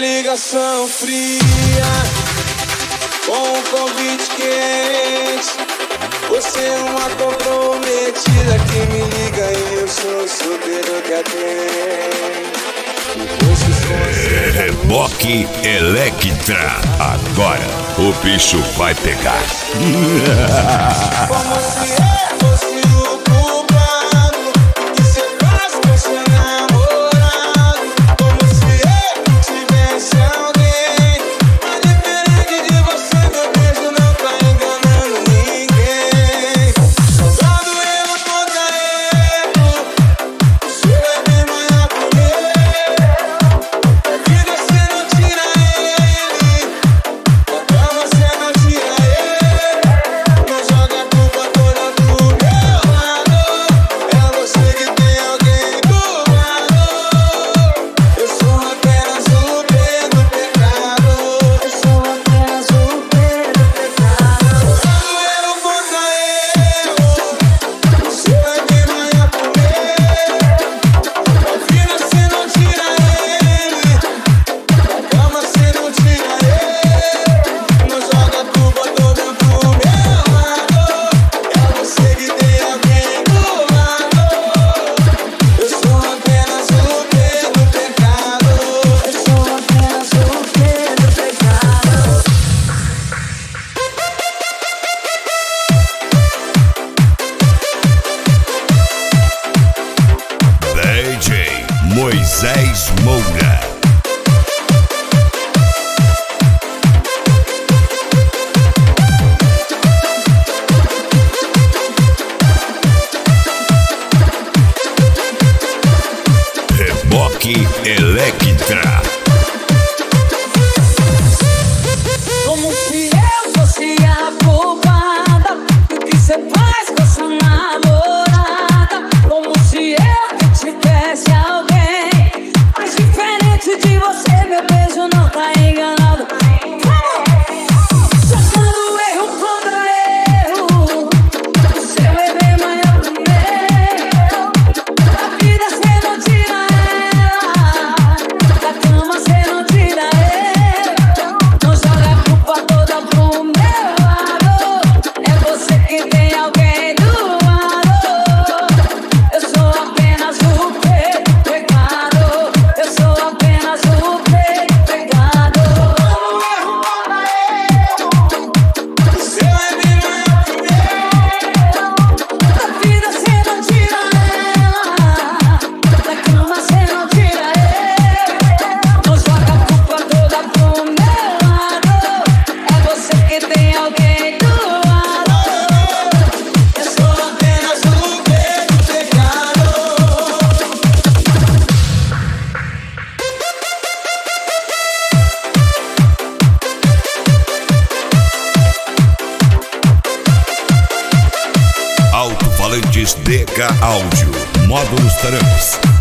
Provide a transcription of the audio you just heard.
ligação fria, com um convite quente. Você é uma comprometida que me liga e eu sou solteiro que atende. Reboque Electra. Agora o bicho vai pegar. Como se fosse o culpado que se faz com seu namorado. Como se eu tivesse alguém. Mas diferente de você, meu beijo não tá enganando ninguém. Soldado erro contra erro, isso é bem maior comigo. Vida cê não tira ele, da cama cê não tira ele. Não joga a culpa toda pro meu lado. É você que tem alguém do lado. Eu sou apenas o Pedro pecado. Eu sou apenas o Pedro pecado. Soldado erro contra erro, isso é bem maior comigo. Da vida cê não tira ele, da cama cê não tira ele. Não joga a culpa toda pro meu lado. É você que tem alguém do lado. Eu sou apenas o Pedro pecado. Eu sou apenas o Pedro pecado. DJ Moisés Moura. Reboque Electra. Como se eu fosse a culpada do que cê faz com essa namorada. Como se eu tivesse alguém. Mas diferente de você, meu beijo não tá enganado. Jogando erro contra erro, o seu é bem maior que o meu. Da vida cê não tira ela, da cama cê não tira ele. Não joga a culpa toda pro meu lado. É você que tem alguém do lado. Eu sou apenas o Pedro pecado. Eu sou apenas o Pedro pecado. Como erro contra erro, o seu é bem maior que o meu. Da vida cê não tira ela, da cama cê não tira ele. Não joga a culpa toda pro meu lado. É você que tem alguém do lado. Eu sou apenas o Pedro pecado. Alto-falantes DK Áudio. Módulos Trans.